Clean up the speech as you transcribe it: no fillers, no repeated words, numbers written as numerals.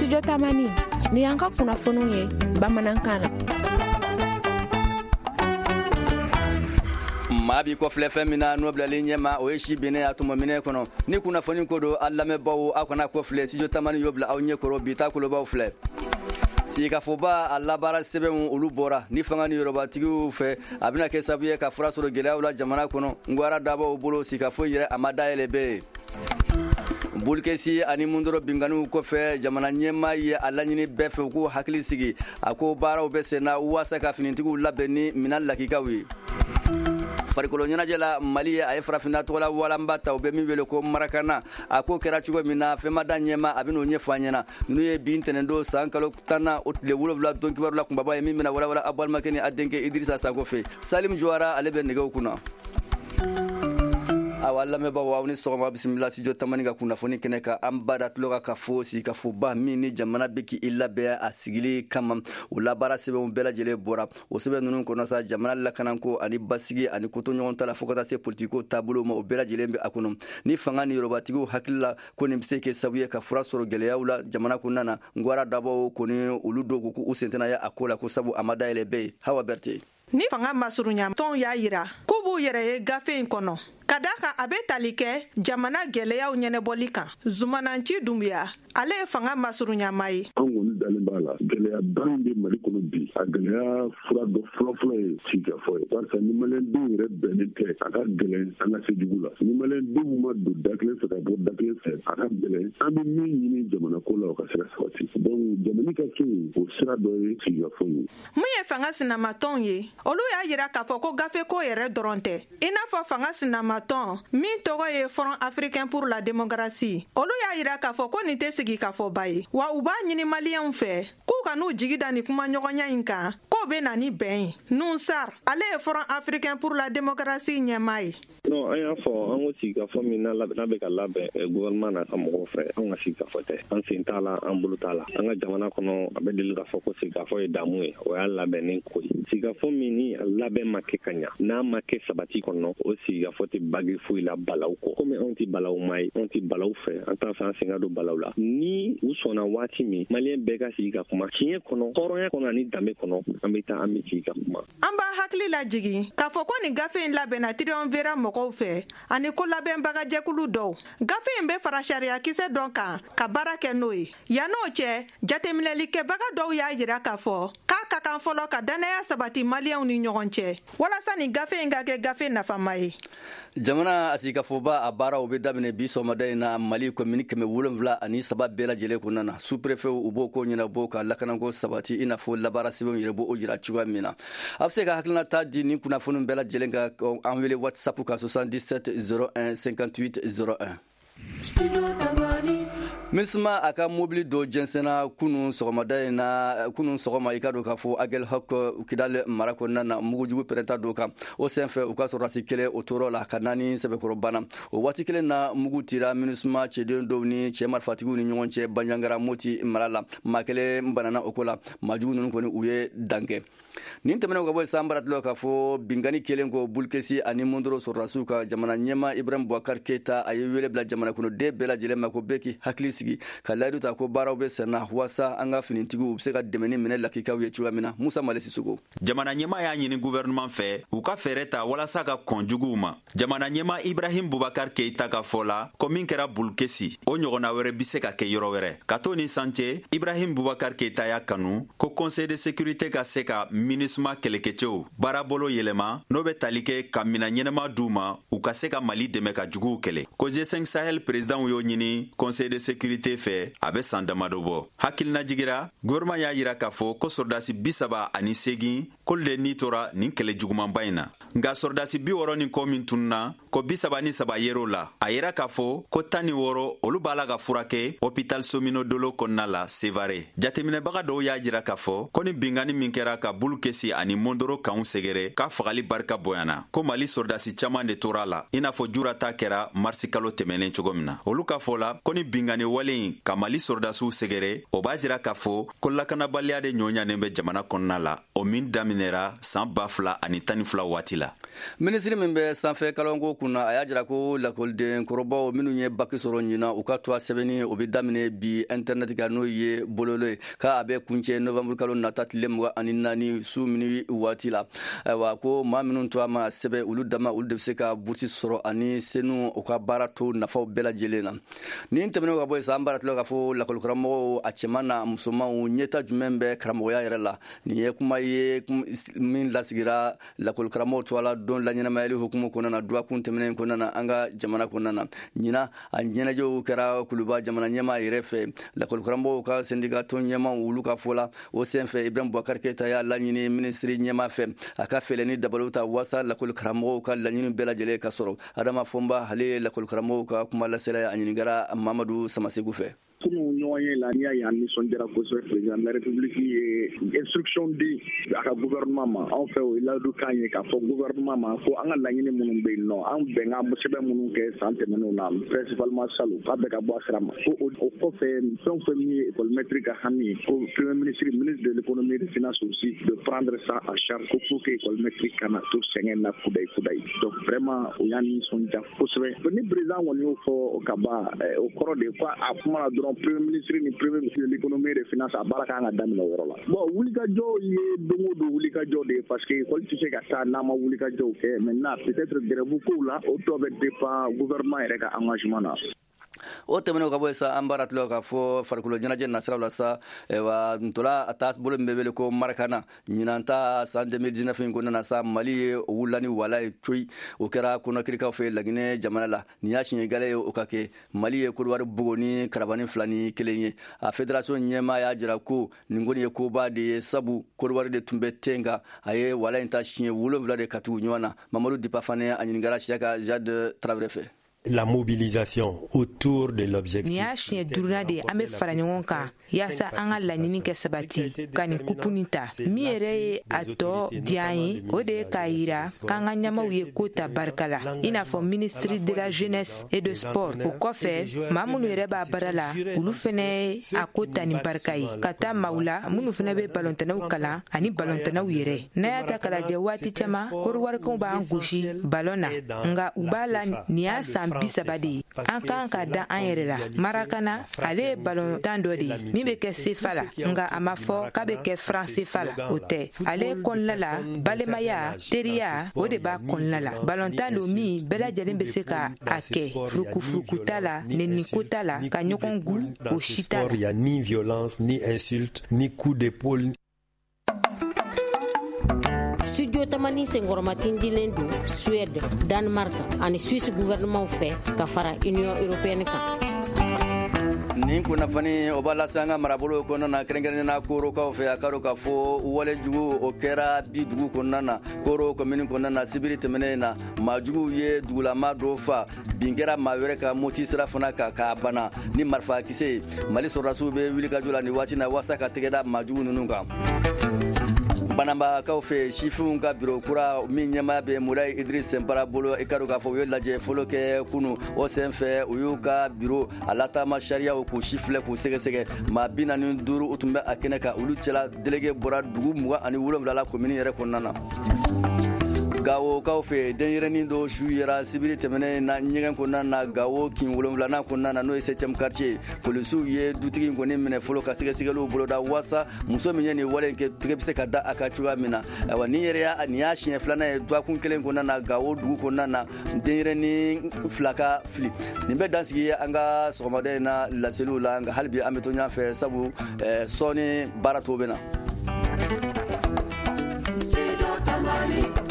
Studio Tamani ni yanka kunnafoniw ye bamanankan na. Mabi ko filɛ fɛn min na n'o bilalen ɲɛma o ye si binnen a tuma minɛ kɔnɔ ni kunnafoni ko don a lamɛnbaaw aw kana ko filɛ Studio Tamani y'o bila aw ɲɛkɔrɔ bi ta kolobaw filɛ. Sikafoba a labaara sɛbɛnw olu bɔra ni fanga ni yorobatigiw fɛ a bɛna kɛ sababu ye ka fura sɔrɔ gɛlɛyaw la jamana kɔnɔ ngwara dabaw bolo sikafo yɛrɛ a ma dayɛlɛ bɛɛ. Bolikesi ani mundoro binganiw kɔfɛ jamana ɲɛma ye a laɲini bɛɛ fɛ u k'u hakili sigi a ko baaraw bɛ sen na waasa ka finitigiw labɛn ni minan lakikaw ye. Farikolo ɲɛnajɛ la Mali ye a ye farafinna tɔgɔla walanba ta u bɛ min wele ko Marakana a ko kɛra cogo min na fɛn ma da ɲɛma a bɛ n'o ɲɛfɔ an ɲɛna n'u ye bin tɛnɛndon san kalo 10 o tile 7 don kibaru la kunbaba ye min bɛna walawala a balimakɛ ni a denkɛ Idrissa Sako fɛ Salim Jowara ale bɛ nɛgɛw kunna. Awa lamɛnbaaw aw ni sɔgɔma bisimila Studio Tamani ka kunnafoni kɛnɛ ka an bada tulo ka fɔ sikafoba min ni jamana bɛ k'i labɛn a sigili kama o labaara sɛbɛnw bɛɛ lajɛlen bɔra o sɛbɛn ninnu kɔnɔ sa jamana lakanako ani basigi ani kotoɲɔgɔn ta la fo ka taa se politiko taabolo ma o bɛɛ lajɛlen bɛ a kɔnɔ ni fanga ni yorobatigiw hakili la ko nin bɛ se kɛ sababu ye ka fura sɔrɔ gɛlɛyaw la jamana kɔnɔna na ngwara dabaw kɔni olu dɔw ko u sentɛnɛ ye a ko la ko sabu a ma dayɛlɛ bɛɛ ye Hawa Berté. Ni fanga masurunya tɔnw y'a yira k'u b'u yɛrɛ ye gafe in kɔnɔ ka da kan a bɛ tali kɛ jamana gɛlɛyaw ɲɛnɛbɔli kan Zumananci Dunbiya ale ye fanga masurunyama ye. An kɔni dalen b'a la gɛlɛya baaraw bɛ Mali kɔnɔ bi a gɛlɛya fura dɔ fɔlɔfɔlɔ ye sigikafɔ ye barisa ni maliyɛndenw yɛrɛ bɛnnen tɛ a ka gɛlɛn an ka se jugu la ni maliyɛndenw ma don da kelen fɛ ka bɔ da kelen fɛ a ka gɛlɛn an bɛ min ɲini jamana ko la o ka se ka sabati donc jamana ka kɛ o sira dɔ ye sigikafɔ ye. Mun ye fanga sinamatɔnw ye olu y'a yira k'a fɔ ko gafe ko yɛrɛ dɔrɔn tɛ i n'a fɔ fanga sinamatɔn min tɔgɔ ye Front Africain pour la démocratie olu y'a yira k'a fɔ ko nin tɛ sigikafɔba ye wa u b'a ɲini maliyɛnw fɛ k'u ka n'u jigi da ni kumaɲɔgɔnya in kan k'o bɛ na ni bɛn ye. Nunsar ale ye Front Africain pour la démocratie ɲɛmaa ye. Non, an y'a fɔ an ko sigikafɔ min n'a bɛ ka labɛn gouvernement n'a ka mɔgɔw fɛ an ka sigikafɔ tɛ an sen t'a la an bolo t'a la an ka jamana kɔnɔ a bɛ deli k'a fɔ ko sigikafɔ ye damu ye o y'a labɛnnen ko ye sigikafɔ min ni a labɛn ma kɛ ka ɲa n'a ma kɛ sabati kɔnɔ o sigikafɔ tɛ bagi foyi la balaw kɔ komi anw tɛ balaw ma ye anw tɛ balaw fɛ an t'a fɛ an sen ka don balaw la ni u sɔnna waati min maliyɛn bɛɛ ka sigi ka kuma tiɲɛ kɔnɔ hɔrɔnya kɔnɔ ani danbe kɔnɔ an bɛ taa an bɛ sigi ka kuma. An b'a hakili lajigin k'a fɔ ko nin gafe in labɛnna triumvirat mɔgɔw fɛ ani ko labɛnbaga jɛkulu dɔw gafe in bɛ fara sariya kisɛ dɔn kan ka baara kɛ n'o ye yann'o cɛ jateminɛlikɛbaga dɔw y'a yira k'a fɔ k'a ka kan fɔlɔ ka danaya sabati maliyɛnw ni ɲɔgɔn cɛ walasa nin gafe in ka kɛ gafe nafama ye. Jamana a sigikafoba a baaraw bɛ daminɛ bi sɔgɔmada in na Mali komini 773 bɛɛ lajɛlen kɔnɔna na sous-préfet u b'o ko ɲɛnabɔ ka lakanako sabati i n'a fɔ labaara sɛbɛnw yɛrɛ b'o jira cogoya min na a bɛ se ka hakilina ta di nin kunnafoni bɛɛ lajɛlen kan an wele WhatsApp ka 77 01 58 01. Minisma a ka mobili dɔ jɛnsɛnna kunun sɔgɔma i ka don k'a fɔ Agel Hawk Kidal mara kɔnɔna na mugujugu pɛrɛnta dɔ kan o senfɛ u ka sɔrɔdasi kɛlɛ o tɔɔrɔ la ka naani sɛbɛkɔrɔ banna o waati kelen na mugu tira Minisma cɛden dɔw ni cɛ marifatigiw ni ɲɔgɔn cɛ Banjangara Moti mara la maa kelen banana o ko la maajugu ninnu kɔni u ye dan kɛ nin tɛmɛnen ka bɔ san baratilo k'a fɔ bingani kelen ko Bulkesi ani Mondoro sɔrɔdasiw ka jamana ɲɛma Ibrahim Boubacar Keita a ye wele bila jamana kɔnɔden bɛɛ lajɛlen ma ko bɛɛ k'i hakili sigi ka layidu ta ko baaraw bɛ senna waasa an ka finitigiw u bɛ se ka dɛmɛni minɛ lakikaw ye cogoya min na Musa Male Sisoko. Jamana ɲɛma y'a ɲini gouvernement fɛ u ka fɛɛrɛ ta walasa ka kɔn juguw ma jamana ɲɛma Ibrahim Boubacar Keita ka fɔ la ko min kɛra Bulkesi o ɲɔgɔnna wɛrɛ bɛ se ka kɛ yɔrɔ wɛrɛ ka to ni san cɛ Ibrahim Boubacar Keita y'a kanu ko conseil de sécurité ka se ka MINUSMA kɛlɛkɛcɛw baarabolo yɛlɛma n'o bɛ tali kɛ ka mina ɲɛnama d'u ma u ka se ka Mali dɛmɛ ka juguw kɛlɛ ko G5 Sahel président y'o ɲini conseil de sécurité fɛ a bɛ san damadɔ bɔ hakilina jigira gouvernement y'a yira k'a fɔ ko sɔrɔdasi 38 k'olu de ni tora nin kɛlɛ jugumanba in na nka sɔrɔdasi 60 ni kɔ min tununa ko 33 yer'o la a yira k'a fɔ ko 16 olu b'a la ka furakɛ hôpital Somino Dolo kɔnɔna la Sevare jateminɛbaga dɔw y'a jira k'a fɔ ko ni bingani min kɛra ka Bulkesi ani Mondoro kanw sɛgɛrɛ k'a fagali barika bonyana ko Mali sɔrɔdasi caman de tora la i n'a fɔ jurata kɛra marisi kalo tɛmɛnen cogo min na olu ka fɔ la ko ni bingani wale in ka Mali sɔrɔdasiw sɛgɛrɛ o b'a jira k'a fɔ ko lakanabaliya de ɲɔɲanen bɛ jamana kɔnɔna la o min daminɛra san 2012 waati la la. Ministre min bɛ sanfɛ kalanko kunna a y'a jira ko lakɔliden kɔrɔbaw minnu ye baki sɔrɔ ɲina u ka to a sɛbɛnni o bɛ daminɛ bi internet kan n'o ye bololo ye k'a bɛ kuncɛ novembre kalo nata tile 24 su minui waati la. Ayiwa ko maa minnu to a ma sɛbɛn olu dama olu de bɛ se ka bourse sɔrɔ ani senu u ka baara to nafaw bɛɛ lajɛlen na. Nin tɛmɛnen ka bɔ yen sa an b'a tila k'a fɔ lakɔlikaramɔgɔw a cɛman n'a musomanw ɲɛta jumɛn bɛ karamɔgɔya yɛrɛ la. Nin ye kuma ye min lasigira lakɔlikaramɔgɔw to a la don la ɲɛnamayali hukumu kɔnɔna na duwakun tɛmɛnen kɔnɔna na an ka jamana kɔnɔna na. Ɲina a ɲɛnajɛw kɛra Kuluba jamana ɲɛmaa yɛrɛ fɛ lakɔlikaramɔgɔw ka syndicat tɔn ɲɛmaw olu ka fɔ la o senfɛ Ibrahim Boubacar Keita y'a laɲini ministre ɲɛmaa fɛ a ka fɛlɛni dabaliw ta wasa lakɔlikaramɔgɔw ka laɲini bɛɛ lajɛlen ka sɔrɔ. Adama Fɔnba ale lakɔlikaramɔgɔw ka kuma lasela a ɲinigara Mamadu Samasegu fɛ. Comme nous avons la nia ni sondera ko so président de la République instruction di aka gouvernement en fait il a du kanye ka fo gouvernement ko an la nyini munun be no an be nga musebe munun ke santé menu na principalement salu ka be ka bo asrama ko fe son mi économétrique hani ko premier ministre de l'économie et des finances aussi de prendre ça à charge pour que économétrique kana tout sengen na kudai donc vraiment o yani sonja ko se ni président woni fo kaba au corps de quoi a kuma premier ministre ni premier ministre de l'économie et des finances a baraka nga damina woro la bon wulika jo ye dongo do wulika jo de parce que ko tu sais ka sa na ma wulika jo ke maintenant peut-être grève ko la o to be dépend gouvernement et ka engagement na o tɛmɛnen ka bɔ sa an b'a tila k'a fɔ farikolo ɲɛnajɛ nasiraw la sa wa ntola a taa bolo min bɛ wele ko Marakana ɲinan ta san 2019 in kɔnɔna na sa Mali ye o wulila ni wala ye coyi o kɛra Konakirikaw fɛ Laginɛ jamana la nin y'a siɲɛ gale ye o ka kɛ Mali ye Côte d'Ivoire bugo ni karabani 2 ni 1 ye a fédération ɲɛmaa y'a jira ko nin kɔni ye koba de ye sabu Côte d'Ivoire de tun bɛ ten kan a ye wala in ta siɲɛ 7 de ka tugu ɲɔgɔn na. Mamadou Dipa fana a ɲinigara Siyaka Jade Traoré fɛ. La mobilisation autour de l'objectif. Ni y'a siɲɛ duruna de an bɛ fara ɲɔgɔn kan yaasa an ka laɲini kɛ sabati ka nin kupuni ta min yɛrɛ ye a tɔ diyan ye o de ye k'a yira k'an ka ɲɛmaw ye ko ta barika la i n'a fɔ ministre de la jeunesse et de sport o kɔfɛ maa minnu yɛrɛ b'a baara la olu fɛnɛ ye a ko ta nin barika ye ka taa maaw la minnu fɛnɛ bɛ balɔntanaw kalan ani balɔntanaw yɛrɛ n'a y'a ta ka lajɛ waati caman koriwarikaw b'an gosi balɔn na nga u b'a la nin y'a san 30 de ye an kan ka da an yɛrɛ la Marakana ale ye balɔntan dɔ de ye min bɛ kɛ sefa la nga a ma fɔ k'a bɛ kɛ franc sefa la o tɛ ale kɔnɔna la balimaya teriya o de b'a kɔnɔna la balɔntan do min bɛɛ lajɛlen bɛ se ka a kɛ furukufuruku t'a la neniko t'a la ka ɲɔgɔn gu o si t'a la. Il y a ni violence ni insulte ni coup d'épaule. Studio Tamani Sengormatin dilen do Suède, Danemark ani Suisse gouvernement fɛ ka fara Union européenne kan. Nin kunnafoni o b'a lase an ka marabolo kɔnɔna na kɛrɛnkɛrɛnnen na Korokaw fɛ a ka dɔn k'a fɔ walejugu o kɛra bi dugu kɔnɔna na Koro commune kɔnɔna na sibiri tɛmɛnen na maajuguw ye dugulama dɔ fa bin kɛra maa wɛrɛ ka moti sira fana kan k'a bana ni marifa kisɛ Mali sɔrɔdasiw bɛ wulikajɔ la nin waati na walasa ka tɛgɛ da maajugu ninnu kan. Bananbakaw fɛ sifinw ka biro kura min ɲɛmaa bɛ Mulayi Idris Sempara bolo i ka dɔn k'a fɔ u ye lajɛ fɔlɔ kɛ kunu o senfɛ u y'u ka biro a lataama sariyaw k'u si filɛ k'u sɛgɛsɛgɛ maa 45 u tun bɛ a kɛnɛ kan olu cɛla délégué bɔra dugu 27 la commune yɛrɛ kɔnɔna na. Gawokaw fɛ denyɛrɛnin dɔ su yera sibiri tɛmɛnen na ɲɛgɛn kɔnɔna na Gawo kin 7nan kɔnɔna na n'o ye 7e quartier polisiw ye dutigi in kɔni minɛ fɔlɔ ka sɛgɛsɛgɛliw boloda wasa muso min ye nin wale in kɛ tɛgɛ bɛ se ka da a ka cogoya min na ayiwa nin yɛrɛ nin y'a siɲɛ 2nan ye duwakun kelen kɔnɔna na Gawo dugu kɔnɔna na denyɛrɛnin 2 ka fili nin bɛ dansigi an ka sɔgɔmada in na laseliw la nka hali bi an bɛ to ɲɔgɔn fɛ sabu sɔɔni baara tɔw bɛ na.